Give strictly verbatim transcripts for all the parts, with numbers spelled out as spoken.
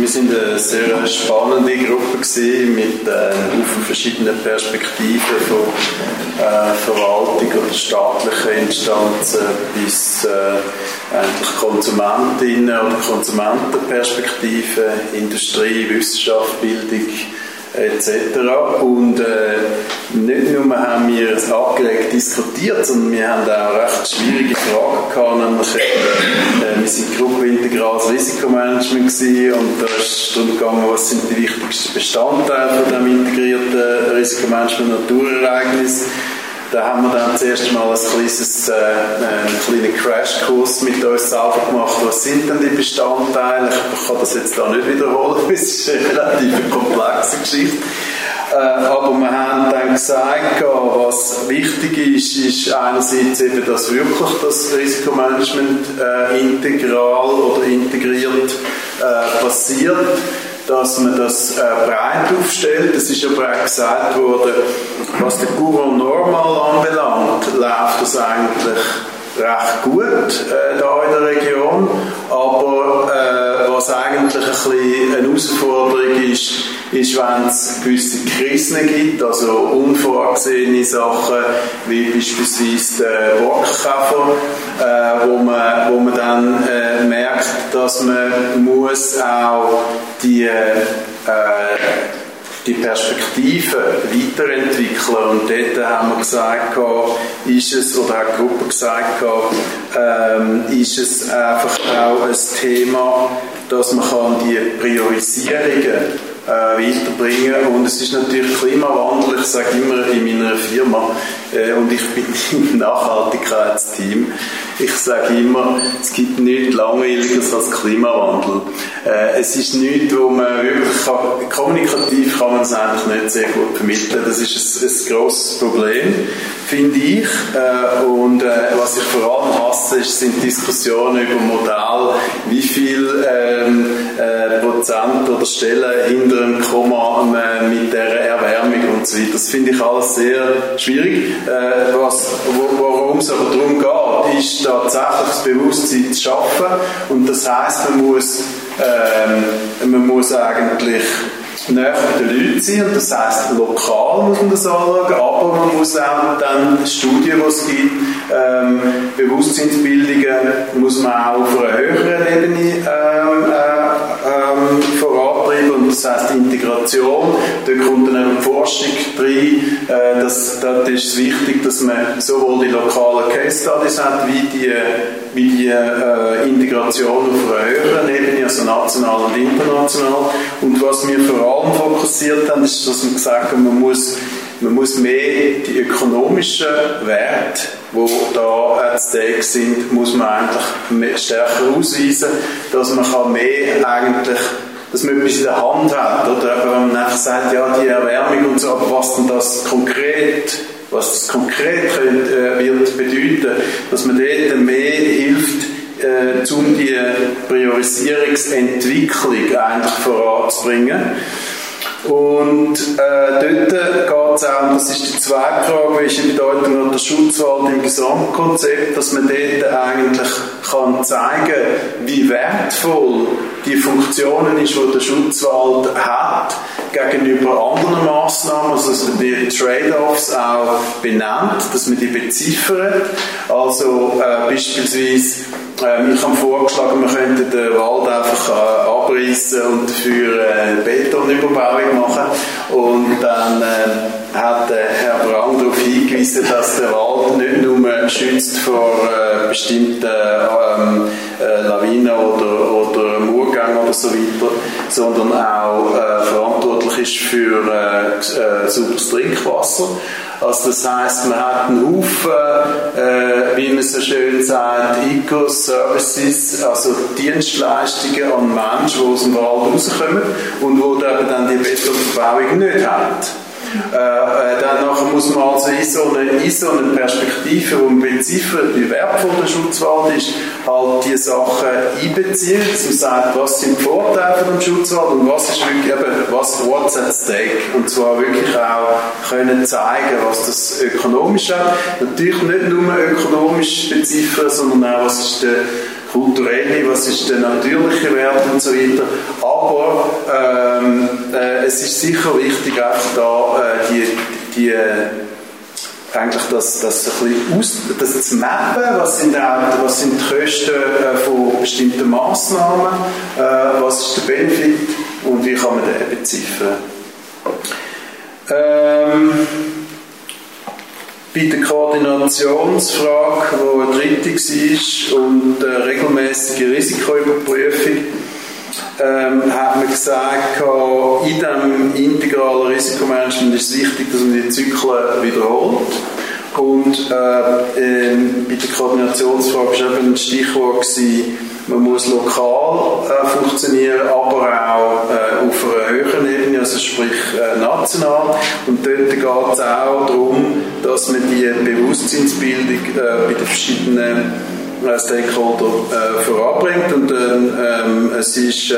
wir sind eine sehr spannende Gruppe gewesen, mit äh, Haufen verschiedenen Perspektiven von äh, Verwaltung oder staatlichen Instanzen bis äh, eigentlich Konsumentinnen oder Konsumentenperspektiven, Industrie, Wissenschaft, Bildung et cetera. Und äh, nicht nur haben wir es angeregt diskutiert, sondern wir haben auch recht schwierige Fragen gehabt. Nämlich, äh, wir sind Gruppe Integrales Risikomanagement gewesen, und da ist es darum gegangen, was sind die wichtigsten Bestandteile von dem integrierten Risikomanagement Naturereignis. Da haben wir dann zuerst mal ein kleines, äh, einen kleinen Crashkurs mit uns selber gemacht. Was sind denn die Bestandteile? Ich kann das jetzt da nicht wiederholen, es ist eine relativ komplexe Geschichte. Äh, aber wir haben dann gesagt, was wichtig ist, ist einerseits eben, dass wirklich das Risikomanagement äh, integral oder integriert äh, passiert, dass man das äh, breit aufstellt. Es ist aber auch gesagt worden, was den Courant Normal anbelangt, läuft das eigentlich recht gut äh, da in der Region, aber äh, was eigentlich ein bisschen eine Herausforderung ist, ist, wenn es gewisse Krisen gibt, also unvorgesehene Sachen, wie beispielsweise den Borkenkäfer, äh, wo, man, wo man dann äh, merkt, dass man muss auch die äh, die Perspektive weiterentwickeln. Und dort haben wir gesagt, ist es, oder hat die Gruppe gesagt, ähm, ist es einfach auch ein Thema, dass man kann die Priorisierungen äh, weiterbringen kann. Und es ist natürlich Klimawandel, ich sage immer in meiner Firma, äh, und ich bin im Nachhaltigkeitsteam, ich sage immer, es gibt nichts Langweiliges als Klimawandel. Äh, es ist nichts, wo man wirklich kann, kommunikativ kann man es eigentlich nicht sehr gut vermitteln. Das ist ein, ein grosses Problem, finde ich. Äh, und äh, was ich vor allem hasse, ist, sind Diskussionen über Modell, wie viel ähm, äh, Prozent oder Stellen hinter einem Komma äh, mit der Erwärmung und so weiter. Das finde ich alles sehr schwierig. Äh, was, wo, worum es aber darum geht, ist tatsächlich das Bewusstsein zu schaffen. Und das heisst, man muss Ähm, man muss eigentlich näher bei den Leuten sein, und das heisst, lokal muss man das anschauen, aber man muss auch dann Studien, die es gibt, ähm, Bewusstseinsbildungen, muss man auch auf einer höheren Ebene ähm, äh, ähm, vorantreiben, und das heisst Integration, da kommt dann auch die Forschung rein, äh, das, das ist wichtig, dass man sowohl die lokalen Case Studies hat, wie die, wie die äh, Integration auf einer höheren Ebene, also national und international. Und was wir vor allem fokussiert haben, ist, dass wir gesagt haben, man muss, man muss mehr die ökonomischen Werte, die da zu Stake sind, muss man eigentlich mehr, stärker ausweisen, dass man kann mehr eigentlich, dass man etwas in der Hand hat, oder wenn man einfach sagt, ja, die Erwärmung und so, aber was denn das konkret, was das konkret könnt, äh, wird bedeuten, dass man dort mehr hilft, äh, um die Priorisierungsentwicklung eigentlich voranzubringen. Und äh, dort geht es auch, das ist die zweite Frage, wie ist die Bedeutung der Schutzwald im Gesamtkonzept, dass man dort eigentlich kann zeigen, wie wertvoll die Funktionen ist, die der Schutzwald hat, gegenüber anderen Massnahmen, also dass man die Trade-offs auch benennt, dass man die beziffert. Also äh, beispielsweise, äh, ich habe vorgeschlagen, man könnte den Wald einfach äh, abreißen und dafür äh, Betonüberbauung machen. Und dann äh, hat äh, Herr Brand darauf hingewiesen, dass der Wald nicht nur schützt vor äh, bestimmten ähm, äh, Lawinen oder, oder Murgängen oder so weiter, sondern auch äh, verantwortlich ist für äh, äh, sauberes Trinkwasser. Also das heisst, man hat einen Haufen, äh, wie man so schön sagt, Eco-Services, also Dienstleistungen an Menschen, die aus dem Wald rauskommen und die dann die Betonverbauung nicht haben. Äh, dann nachher muss man also in so eine, in so eine Perspektive, wo man beziffert, wie wertvoll der Schutzwald ist, halt diese Sachen einbeziehen, dass man sagt, was sind die Vorteile von dem Schutzwald und was ist wirklich eben, was what's at stake, und zwar wirklich auch können zeigen, was das ökonomisch hat. Natürlich nicht nur ökonomisch beziffern, sondern auch, was ist der kulturelle, was ist der natürliche Wert und so weiter. Aber ähm, äh, es ist sicher wichtig, einfach da äh, die, die eigentlich das, das, ein bisschen aus, das zu mappen, was sind, auch, was sind die Kosten äh, von bestimmten Massnahmen, äh, was ist der Benefit und wie kann man den beziffern. Ähm, bei der Koordinationsfrage, die eine dritte war, und äh, regelmäßige Risikoüberprüfung, ähm, hat man gesagt, in diesem integralen Risikomanagement ist es wichtig, dass man die Zyklen wiederholt. Und äh, ähm, bei der Koordinationsfrage war eben ein Stichwort gewesen, man muss lokal äh, funktionieren, aber auch äh, auf einer höheren Ebene, also sprich äh, national. Und dort geht es auch darum, dass man die Bewusstseinsbildung äh, bei den verschiedenen äh, Stakeholder äh, voranbringt. Und ähm, es ist äh,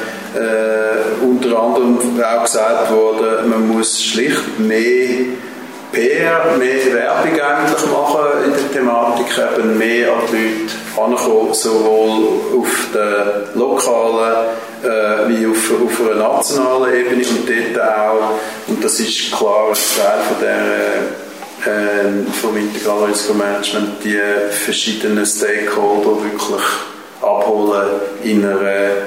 äh, unter anderem auch gesagt worden, man muss schlicht mehr P R, mehr Werbung eigentlich machen in der Thematik, eben mehr an die Leute herankommen, sowohl auf der lokalen äh, wie auf, auf einer nationalen Ebene und dort auch, und das ist klar ein Teil von der, äh, vom integralen Risikomanagement, die verschiedenen Stakeholder wirklich abholen in einer,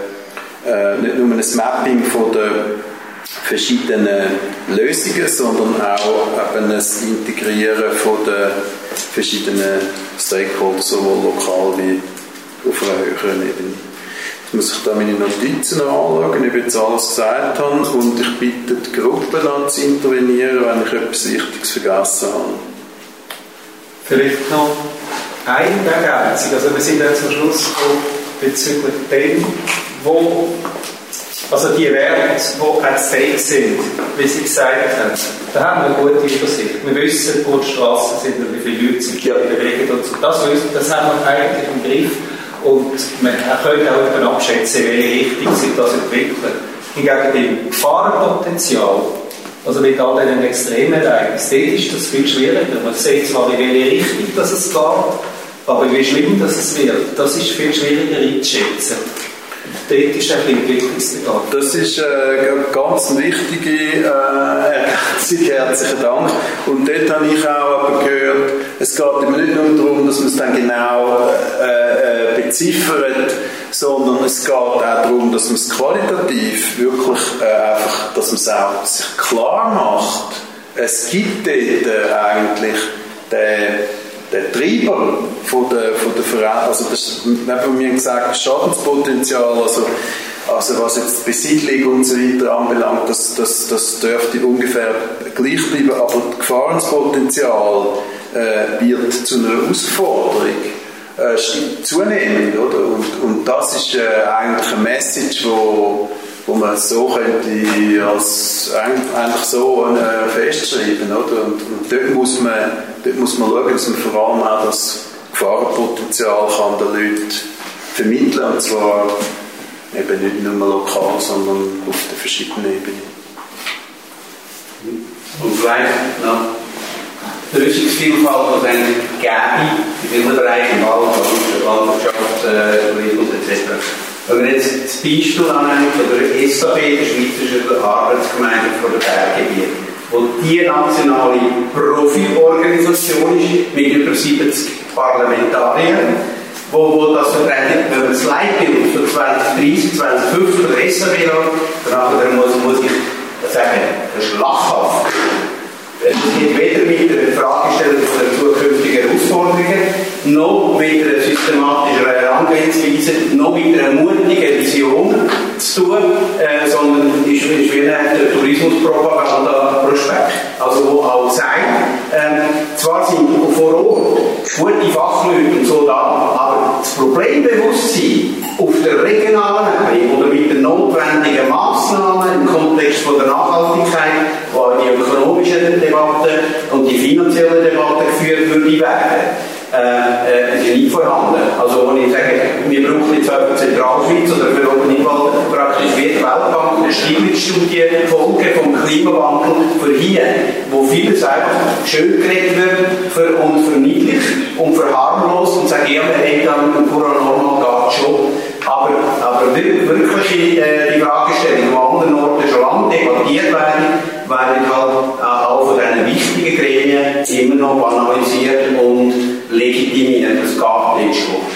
äh, nicht nur ein Mapping von der verschiedene Lösungen, sondern auch eben das Integrieren von den verschiedenen Stakeholders, sowohl lokal wie auf einer höheren Ebene. Jetzt muss ich da meine Notizen anschauen, ob ich jetzt alles gesagt habe, und ich bitte die Gruppe dann zu intervenieren, wenn ich etwas Wichtiges vergessen habe. Vielleicht noch eine Ergänzung. Also wir sind jetzt zum Schluss bezüglich dem, wo also die Werte, die at stake sind, wie Sie gesagt haben, da haben wir eine gute Übersicht. Wir wissen, wo die Straßen sind und wie viele Leute sich ja bewegen und so. Das, das haben wir eigentlich im Griff und man könnte auch eben abschätzen, in welche Richtung sich das entwickelt. Hingegen beim Gefahrenpotenzial, also mit all diesen Extremereignissen, dort ist das viel schwieriger. Man sieht zwar, in welche Richtung das es geht, aber wie schlimm das es wird, das ist viel schwieriger einzuschätzen. Dort ist ein Entwicklungsbedarf. Das ist eine ganz wichtige äh, Ergänzung, herzlichen Dank. Und dort habe ich auch aber gehört, es geht immer nicht nur darum, dass man es dann genau äh, äh, beziffert, sondern es geht auch darum, dass man es qualitativ wirklich äh, einfach, dass man es auch sich klar macht. Es gibt dort äh, eigentlich den der Treiber von der, von der Veränderung, also das, haben wir gesagt, Schadenspotenzial, also, also was jetzt die Besiedlung und so weiter anbelangt, das, das, das dürfte ungefähr gleich bleiben, aber das Gefahrenspotenzial äh, wird zu einer Herausforderung äh, zunehmend, oder? Und, und das ist äh, eigentlich eine Message, wo wo man so könnte als eigentlich so äh, festschreiben, oder? Und, und dort muss man dort muss man schauen, dass man vor allem auch das Gefahrenpotenzial kann den Leuten vermitteln, und zwar eben nicht nur lokal, sondern auf den verschiedenen Ebenen. Und vielleicht noch die Lösungsvielfalt, die es eigentlich gäbe in vielen Bereichen, Wald, Landwirtschaft, Tourismus et cetera. Wenn wir jetzt das Beispiel annehmen von der S A B, der Schweizerischen Arbeitsgemeinschaft von der Berggebiete, wo die nationale Profi-Organisation ist, mit über siebzig Parlamentariern, wo, wo das vertreten, wenn man das Leitbild für zwanzig dreißig, zwanzig fünfzig der S A B hat, dann muss, muss ich sagen, das ist lachhaft. Es geht weder mit der Fragestellung der zukünftigen Herausforderungen, noch mit einer systematischen Herangehensweise, noch mit einer mutigen Vision zu tun, äh, sondern ist, ist wie ein Tourismuspropaganda-Prospekt. Also wo auch sagt, ähm, zwar sind vor Ort gute Fachleute und so da, aber das Problembewusstsein auf der regionalen Ebene oder mit den notwendigen Massnahmen im Kontext von der Nachhaltigkeit, wo die ökonomische Debatte und die finanzielle Debatte geführt würde werden, äh, äh, sind nicht vorhanden. Also wenn ich sage, wir brauchen jetzt auch für Zentralschweiz oder für Oberniwald praktisch wie die Weltbank eine Stimmungsstudie Folge vom Klimawandel für hier, wo vieles einfach schön geredet wird für, und verniedlicht und verharmlost und sagen, ja, wir haben dann im Corona normal schon. Aber, aber wirklich äh, die Fragestellungen, die an anderen Orten schon lange debattiert werden, werden halt äh, auch von diesen wichtigen Gremien immer noch banalisiert und legitimiert. Das geht nicht schon.